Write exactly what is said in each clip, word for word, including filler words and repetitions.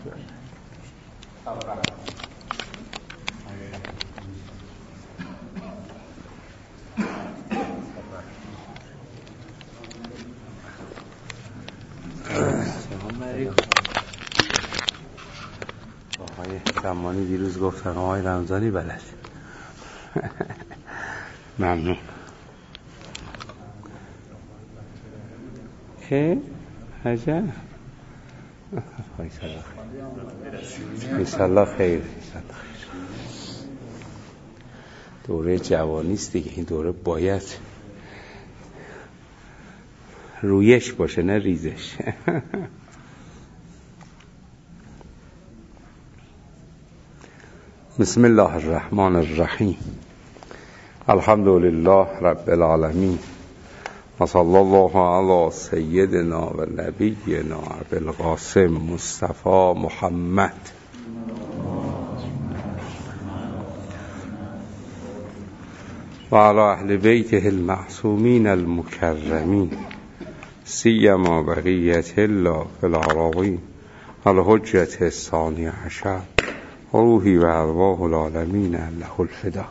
آقای زمانی دیروز گفتن آقای رمضانی بلد. ممنون. اه عجب. انشالله خیر. دوره جوانی است دیگه، این دوره باید رویش باشه نه ریزش. بسم الله الرحمن الرحیم. الحمد لله رب العالمین و صلی الله علی سیدنا و نبینا ابوالقاسم مصطفی محمد و علی اهل بیته المعصومین المکرمین سیما بقیت الله فی الأراضین الحجة الثانی عشر روحی و ارواح العالمین له الفدا.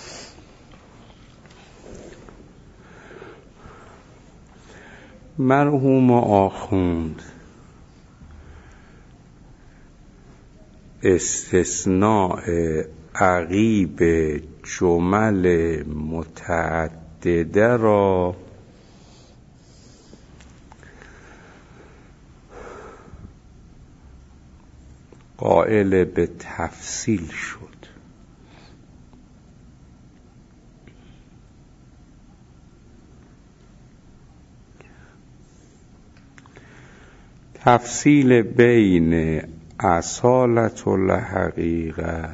مرحوم آخوند استثناء عقیب جمل متعدده را قائل به تفصیل شد. تفصیل بین اصالت الحقیقه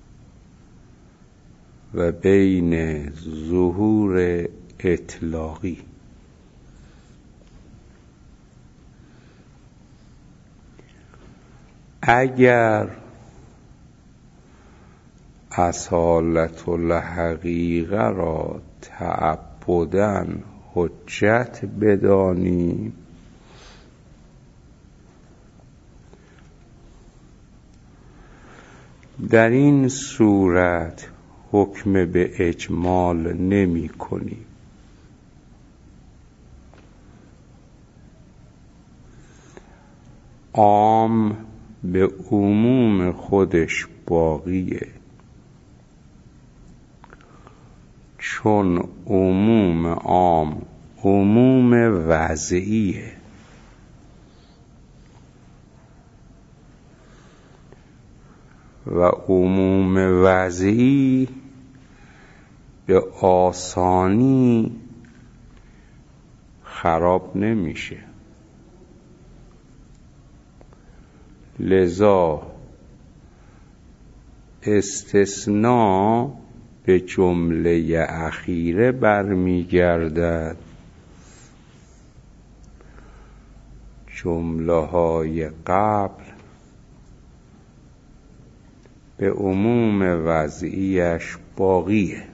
و بین ظهور اطلاقی. اگر اصالت الحقیقه را تعبداً حجت بدانیم، در این صورت حکم به اجمال نمی کنیم. عام به عموم خودش باقیه، چون عموم عام عموم وضعیه و عموم وضعی به آسانی خراب نمیشه. لذا استثناء به جمله اخیره برمیگردد. جمله های قبل به عموم وضعیش باقیه.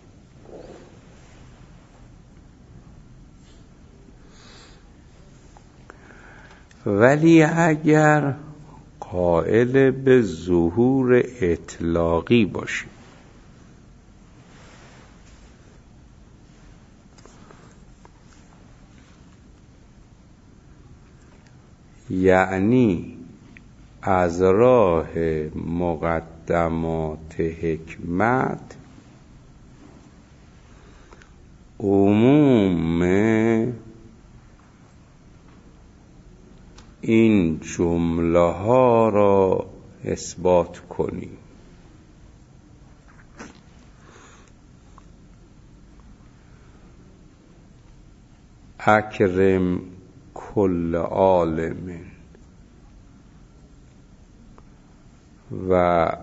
ولی اگر قائل به ظهور اطلاقی باشیم، یعنی از راه مقدمات حکمت عموم این جمله ها را اثبات کنیم. اکرم کل عالم و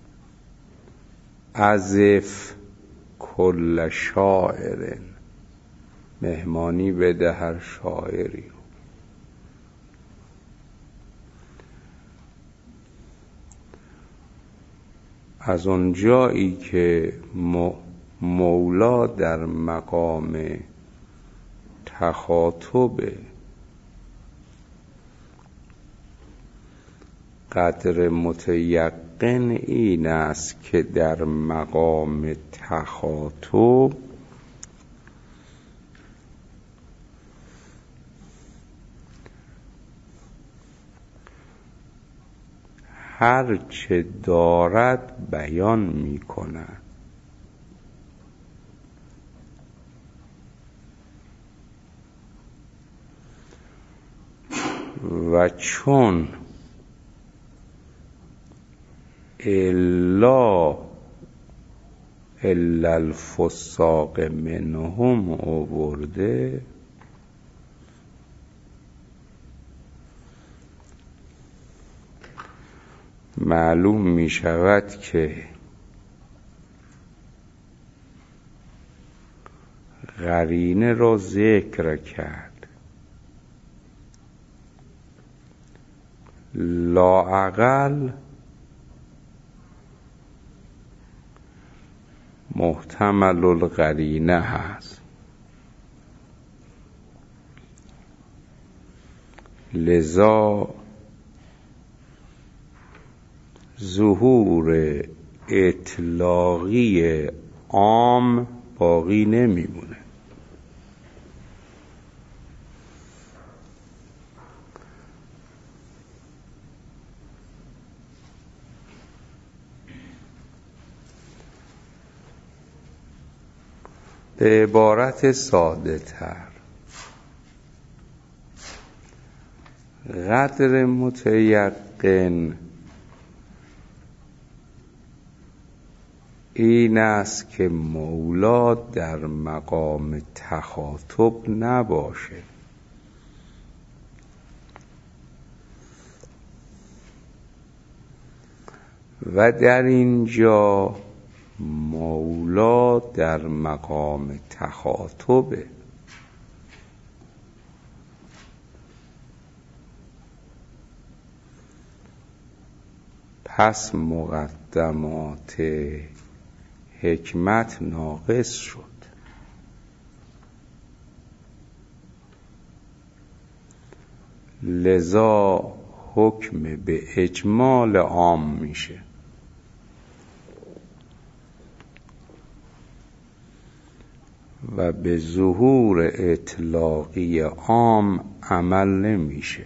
عزف کل شاعر، مهمانی بده هر شاعری. از اونجایی که مولا در مقام تخاطب قدر متیقن این است که در مقام تخاطب هر چه دارد بیان می کند و چون الا الا الفساق منهم آورده، معلوم می شود که قرینه را ذکر کرد، لااقل محتمل القرینه هست. لذا ظهور اطلاقی عام باقی نمیمونه. به عبارت ساده تر، قدر متیقن این است که مولا در مقام تخاطب نباشه و در اینجا مولا در مقام تخاطبه. پس مقدمات حکمت ناقص شد. لذا حکم به اجمال عام میشه. و به ظهور اطلاقی عام عمل نمیشه.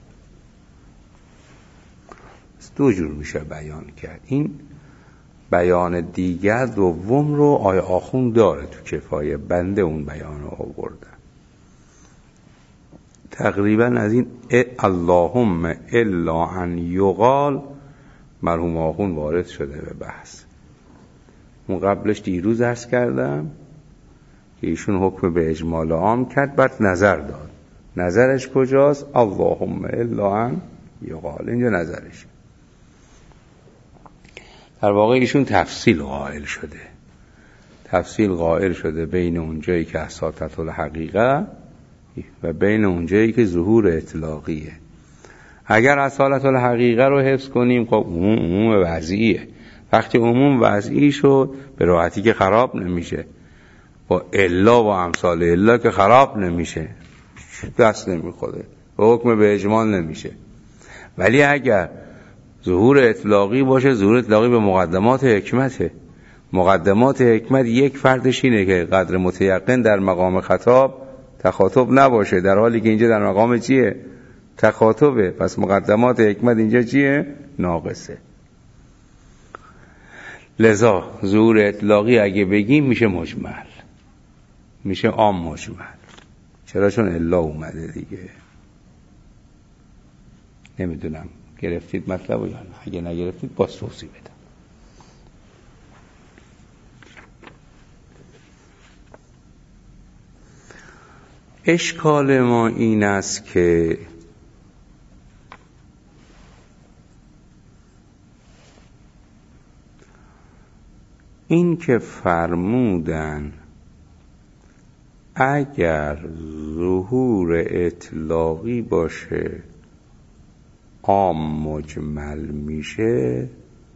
دو جور میشه بیان کرد. این بیان دیگر دوم رو آیه آخوند داره تو کفایه، بنده اون بیان رو آوردن. تقریبا از این اللهم الا ان یقال مرحوم آخوند وارد شده به بحث. اون قبلش دیروز عرض کردم که ایشون حکم به اجمال عام کرد، بعد نظر داد. نظرش کجاست؟ اللهم الا ان یقال، اینجا نظرش. در واقع ایشون تفصیل قائل شده تفصیل قائل شده بین اونجایی که اساطت الحقیقه و بین اونجایی که ظهور اطلاقیه. اگر اصالت الحقیقه رو حفظ کنیم خب عموم عموم وضعیه. وقتی عموم وضعی شد به راحتی که خراب نمیشه، با الا و امثال الا که خراب نمیشه، دست نمیخوره، به حکم به اجمال نمیشه. ولی اگر ظهور اطلاقی باشه، ظهور اطلاقی به مقدمات حکمته. مقدمات حکمت یک فردش اینه که قدر متیقن در مقام خطاب تخاطب نباشه، در حالی که اینجا در مقام چیه؟ تخاطبه. پس مقدمات حکمت اینجا چیه؟ ناقصه. لذا ظهور اطلاقی اگه بگیم میشه مجمل، میشه عام مجمل. چرا؟ چون الا اومده دیگه. نمیدونم گرفتید مطلب یا نه؟ اگه نگرفتید باز توضیح بدم. اشکال ما این است که این که فرمودن اگر ظهور اطلاقی باشه عام مجمل میشه،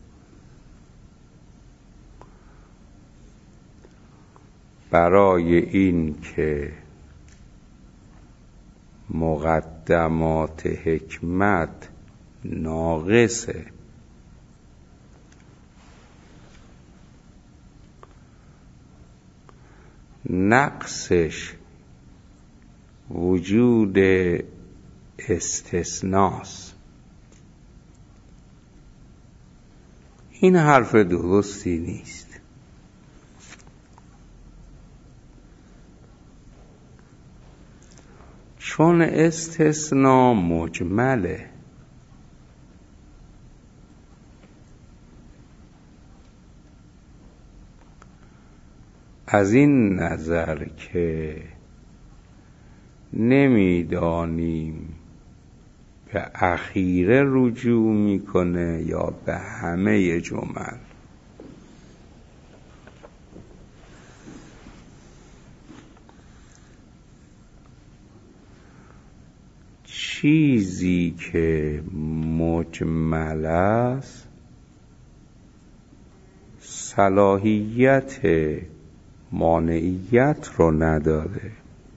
برای این که مقدمات حکمت ناقصه. نقصش وجود استثناست. این حرف درستی نیست. چون استثناء مجمله. از این نظر که نمیدانیم به اخیره رجوع میکنه یا به همه جمل. چیزی که مجمل است صلاحیت مانعیت رو نداره.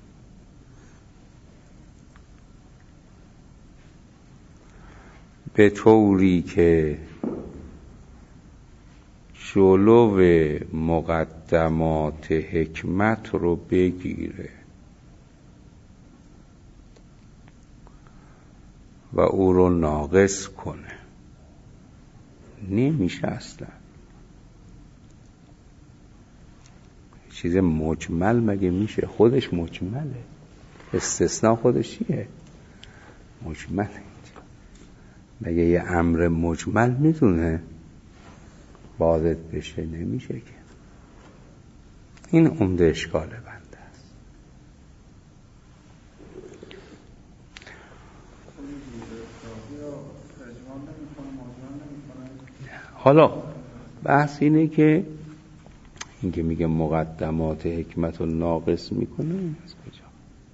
به طوری که جلو مقدمات حکمت رو بگیره و او رو ناقص کنه. نمیشه اصلا. چیز مجمل مگه میشه؟ خودش مجمله. استثناء خودش چیه؟ مجمله. مگه یه امر مجمل میتونه وارد بشه؟ نمیشه که. این عمده اشکال بنده است. حالا بحث اینه که این که میگه مقدمات حکمت رو ناقص میکنه از کجا؟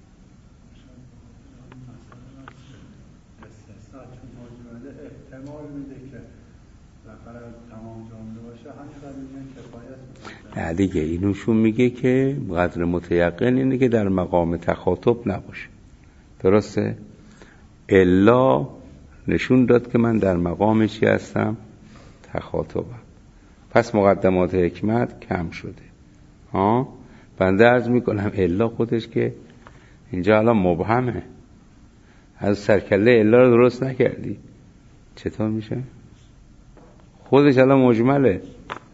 احتمال میده که بخاطر تمام جمله باشه همین کفایت میکنه. نه دیگه اینوشون میگه که قدر متیقن اینه که در مقام تخاطب نباشه. درسته؟ الا نشون داد که من در مقام چی هستم؟ تخاطبم. پس مقدمات حکمت کم شده. ها؟ بنده عرض میکنم الا خودش که اینجا الان مبهمه. از سرکله الا رو درست نکردی. چطور میشه؟ خودش الان مجمله.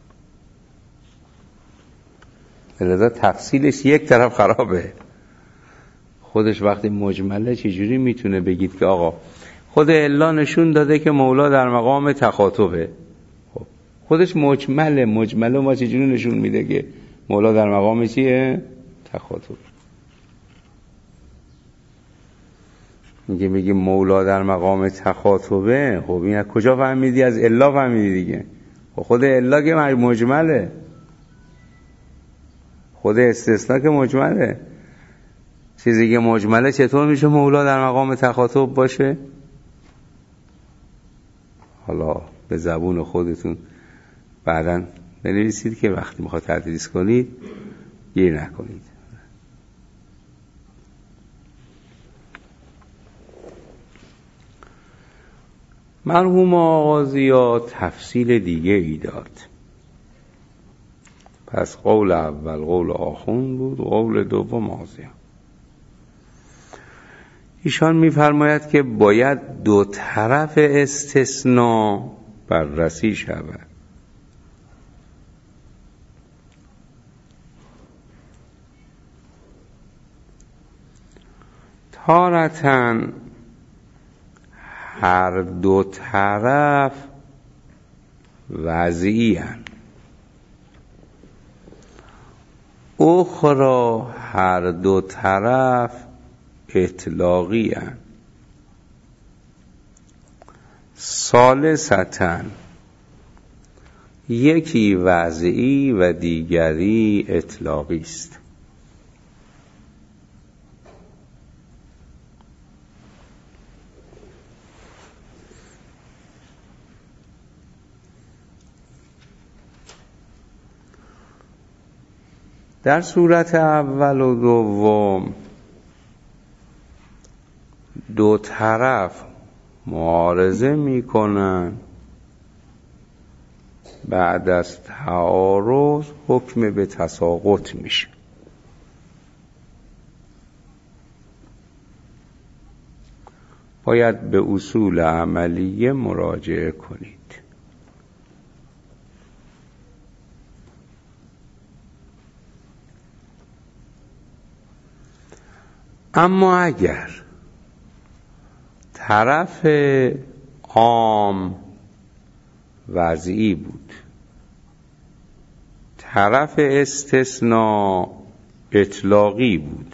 لذا تفصیلش یک طرف خرابه. خودش وقتی مجمله چجوری میتونه بگید که آقا خود الا نشون داده که مولا در مقام تخاطبه. خب خودش مجمله. مجمله ما چجوری نشون میده که مولا در مقام چیه؟ تخاطب. میگه میگه مولا در مقام تخاطبه. خب این از کجا فهمیدی؟ از الا فهمیدی دیگه. خب خود الا که مجمله. خود استثناء که مجمله. چیزی که مجمله چطور میشه مولا در مقام تخاطب باشه؟ حالا به زبون خودتون بعداً بنویسید که وقتی میخواد تدریس کنید گیر نکنید. مرحوم آغازی‌ها تفصیل دیگه ای داد. پس قول اول قول آخون بود، قول دوم آغازی‌ها. ایشان می‌فرماید که باید دو طرف استثناء بررسی شود. تارةً هر دو طرف وضعی هستند، اخرى هر دو طرف اطلاقی هستند. ثالثاً یکی وضعی و دیگری اطلاقی است. در صورت اول و دوم دو طرف معارضه میکنن، بعد از تعارض حکم به تساقط میشه. باید به اصول عملیه مراجعه کنید. اما اگر طرف عام وضعی بود، طرف استثناء اطلاقی بود،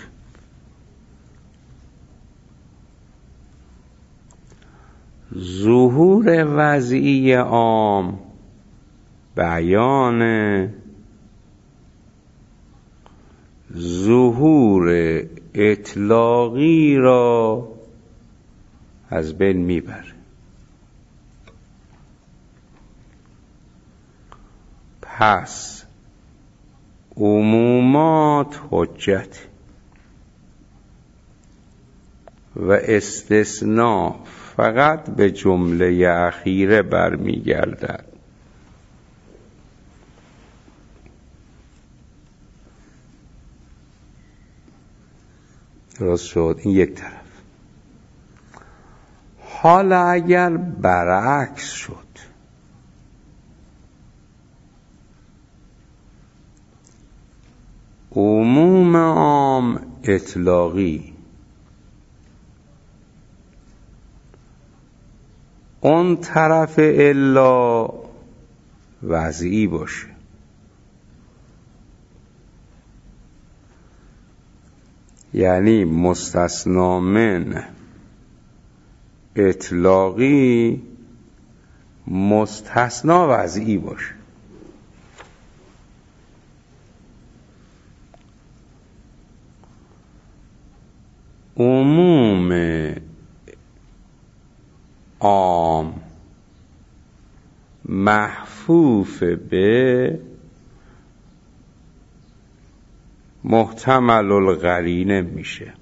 ظهور وضعی عام بیان ظهور اطلاقی را از بین میبره. پس عمومات حجت و استثناء فقط به جمله اخیره برمیگردد. درست شد؟ این یک طرف. حالا اگر برعکس شد، عموم عام اطلاقی، اون طرف الا وضعی باشه، یعنی مستثنا من اطلاقی مستثنا وضعی باشه. عموم عام محفوف به محتمل القرینه میشه.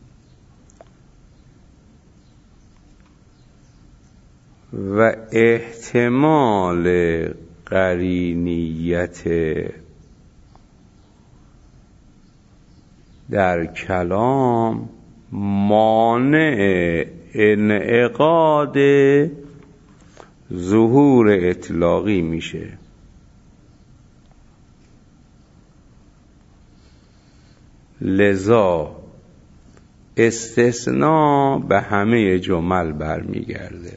و احتمال قرینیت در کلام مانع انعقاد ظهور اطلاقی میشه. لذا استثناء به همه جمل برمیگرده.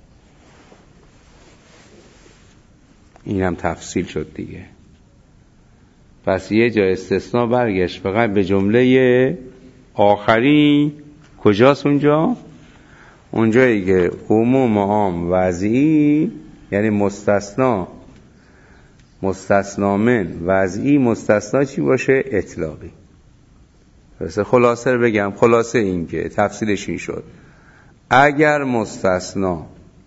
این هم تفصیل شد دیگه. پس یه جا استثناء برگشت فقط به جمله آخری. کجاست اونجا؟ اونجایی که عموم عام وضعی، یعنی مستثنا مستثنا من وضعی، مستثنا چی باشه؟ اطلاقی. پس خلاصه رو بگم، خلاصه این که تفصیلش این شد: اگر مستثنا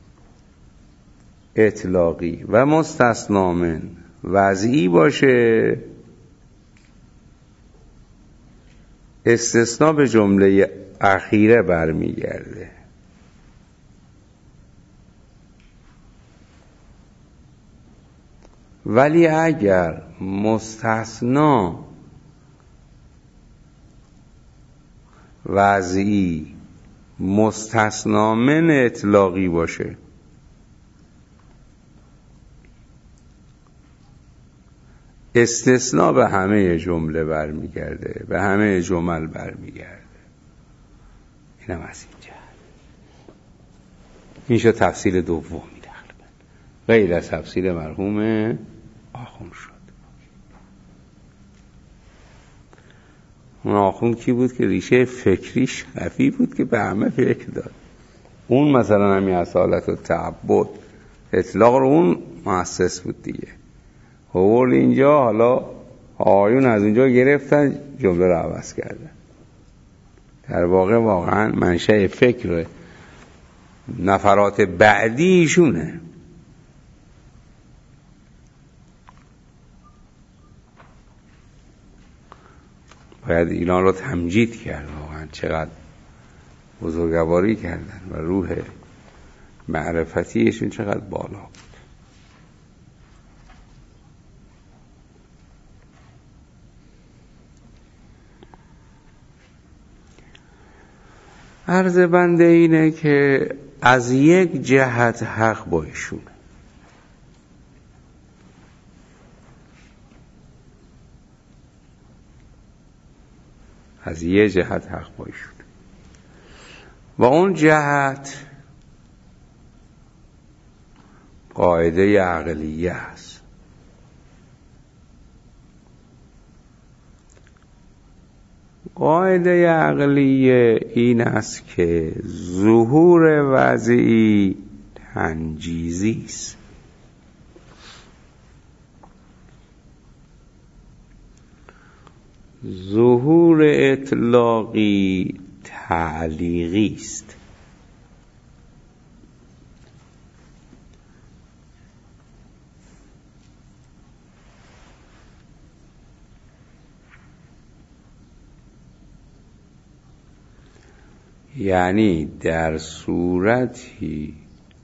اطلاقی و مستثنا من وضعی باشه، استثناء به جمله اخیره برمیگرده. ولی اگر مستثنا وضعی مستثنا من اطلاقی باشه، استثناء به همه جمله برمیگرده، به همه جمل برمیگرده. اینم از این جهت. این شد تفصیل دومی تقریبا، غیر از تفصیل مرحوم آخوند شد. اون آخوند کی بود که ریشه فکریش خفی بود که به همه فکر داد. اون مثلا همین اصالت و تعبد اطلاق رو اون مؤسس بود دیگه. آورد اینجا، حالا آیون از اونجا گرفتن جمله رو عوض کردن. در واقع واقعا منشأ فکر نفرات بعدی ایشونه. باید اینا رو تمجید کرد. واقعا چقدر بزرگواری کردن و روح معرفتیشون چقدر بالا بود. عرض بنده اینه که از یک جهت حق با ایشونه، از یک جهت حق با ایشونه و اون جهت قاعده عقلیه است. قاعده عقلیه این است که ظهور وضعی تنجیزی است. ظهور اطلاقی تعلیقی است. یعنی در صورتی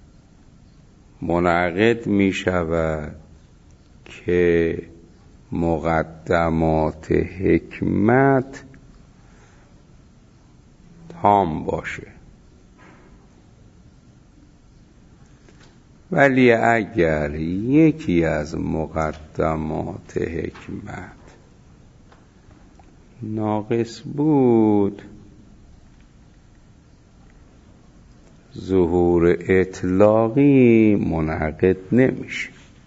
منعقد می شود که مقدمات حکمت تام باشه، ولی اگر یکی از مقدمات حکمت ناقص بود، ظهور اطلاقی منعقد نمیشه.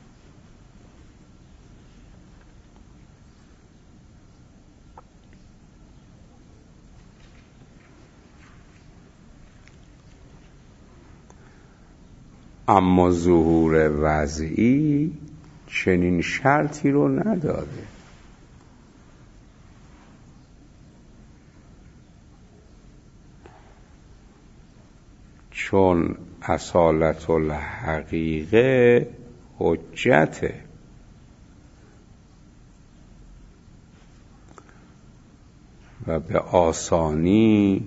اما ظهور وضعی چنین شرطی رو نداره. چون اصالت الحقیقه حجته و به آسانی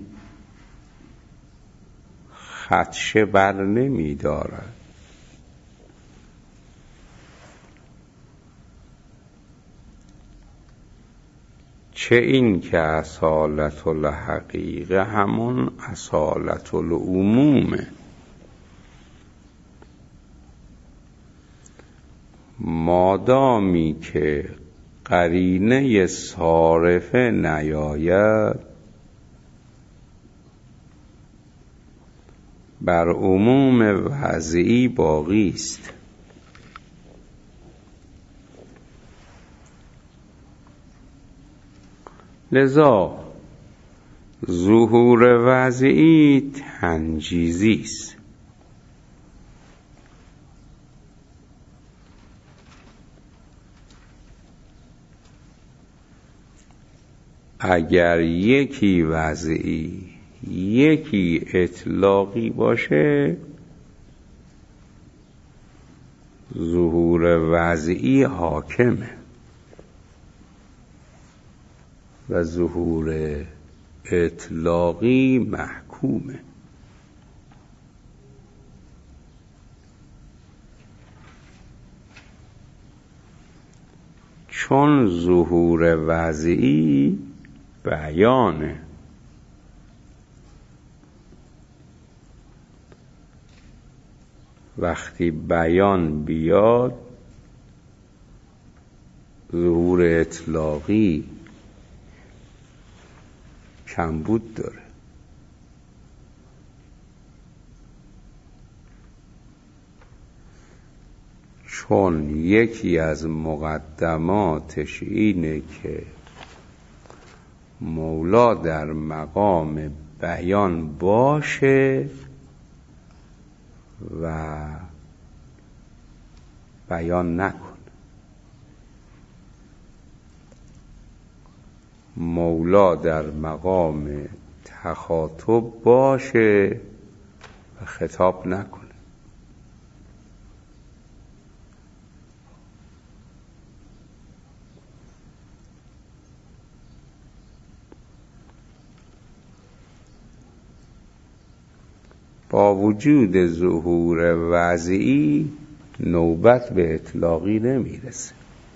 خدشه بر نمی دارد. چه این که اصالت الحقیقه همون اصالت العمومه، مادامی که قرینه صارفه نیاید بر عموم وضعی باقی است. لذا ظهور وضعی تنجیزی است. اگر یکی وضعی یکی اطلاقی باشه، ظهور وضعی حاکمه و ظهور اطلاقی محکومه. چون ظهور وضعی بیانه، وقتی بیان بیاد ظهور اطلاقی کمبود داره. چون یکی از مقدماتش اینه که مولا در مقام بیان باشه و بیان نکنه. مولا در مقام تخاطب باشه و خطاب نکنه. با وجود ظهور وضعی نوبت به اطلاقی نمیرسه.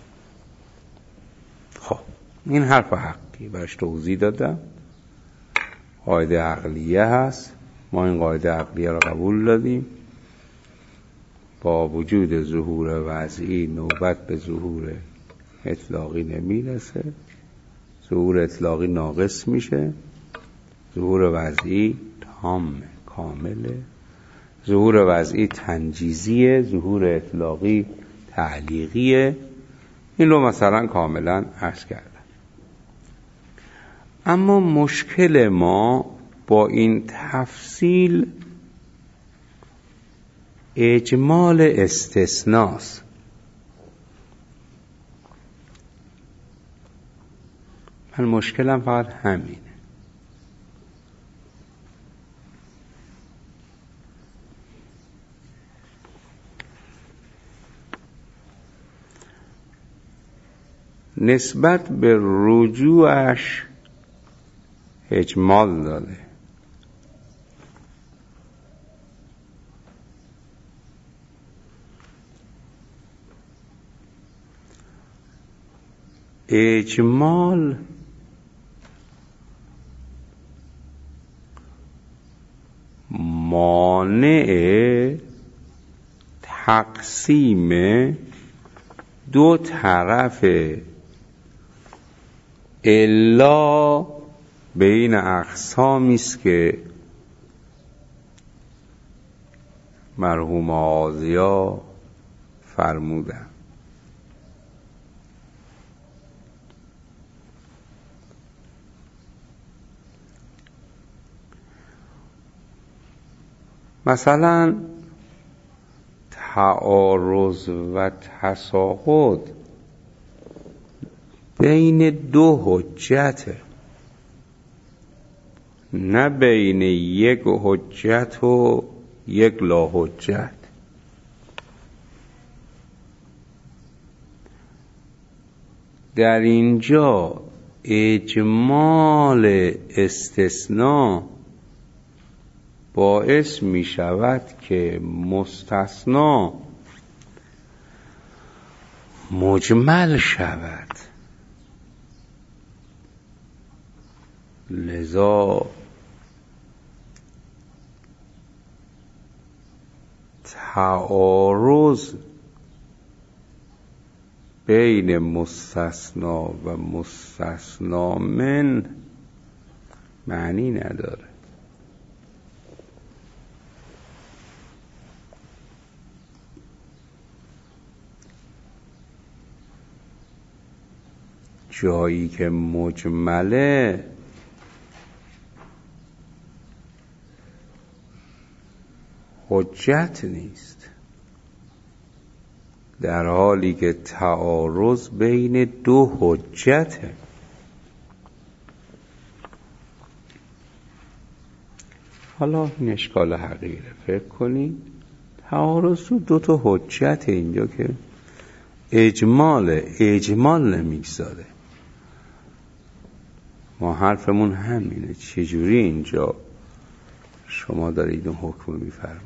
خب این حرف حقی برش توضیح دادم، قاعده عقلیه هست، ما این قاعده عقلیه رو قبول دادیم. با وجود ظهور وضعی نوبت به ظهور اطلاقی نمیرسه، ظهور اطلاقی ناقص میشه، ظهور وضعی تامه، کامله، ظهور وضعی تنجیزیه، ظهور اطلاقی تعلیقیه. این رو مثلا کاملا عرض کردم. اما مشکل ما با این تفصیل اجمال استثناست. من مشکلم فقط همینه. نسبت به رجوعش اجمال داده. اجمال مانع تقسیم دو طرف الا بین اقسامی است که مرحوم آزیا فرمودند. مثلا تعارض و تساقط بین دو حجته، نه بین یک حجت و یک لا حجت. در اینجا اجمال استثناء باعث می شود که مستثنا مجمل شود. لذا تعارض بین مستثنا و مستثنا من معنی نداره. جایی که مجمله حجت نیست، در حالی که تعارض بین دو حجته. حالا این اشکال حقیره. فکر کنید تعارض تو دو تا حجت، اینجا که اجمال اجمال نمیگذاره. ما حرفمون همینه، چجوری اینجا شما دارید اون حکم میفرمایید؟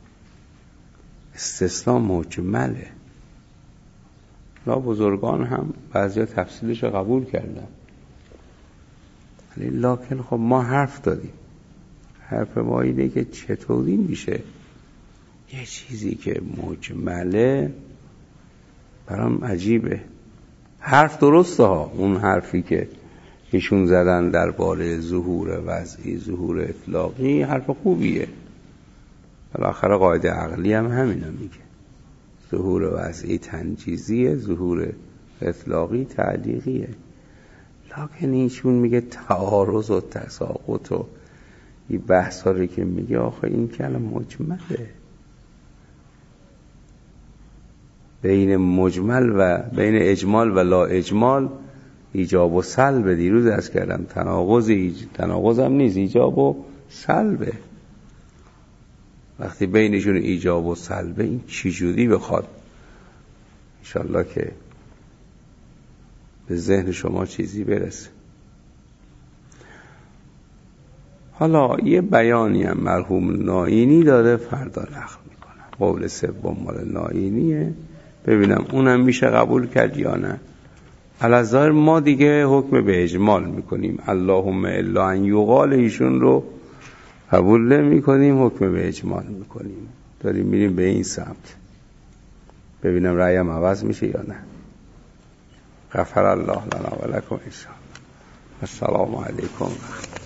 استثناء مجمله. لا بزرگان هم بعضی تفصیلش رو قبول کردن، ولی لکن خب ما حرف دادیم. حرف ما اینه که چطوری میشه یه چیزی که مجمله؟ برام عجیبه. حرف درسته ها، اون حرفی که ایشون زدن درباره ظهور وضعی ظهور اطلاقی حرف خوبیه. بالاخره قاعده عقلی هم همینو میگه، ظهور وضعی تنجیزیه، ظهور اطلاقی تعلیقیه. لکن ایشون میگه تعارض و تساقط و این بحثا رو که میگه، آخه این کلمه مجمله. بین مجمل و بین اجمال و لا اجمال ایجاب و سلب. دیروز عرض کردم تناقض ایج... تناقض هم نیست، ایجاب و سلبه. وقتی بینشون ایجاب و سلبه، این چجوری بخواد انشالله که به ذهن شما چیزی برسه. حالا یه بیانی هم مرحوم نائینی داره، فردا نقل میکنم. قول سوم مال نائینیه، ببینم اونم میشه قبول کرد یا نه. الظاهر ما دیگه حکم به اجمال میکنیم، اللهم الا ان یقال ایشون رو قبول نمیکنیم، حکم به اجمال میکنیم، داریم میریم به این سمت. ببینم رأیم عوض میشه یا نه. غفر الله لنا و لکم ان شاء الله. السلام علیکم.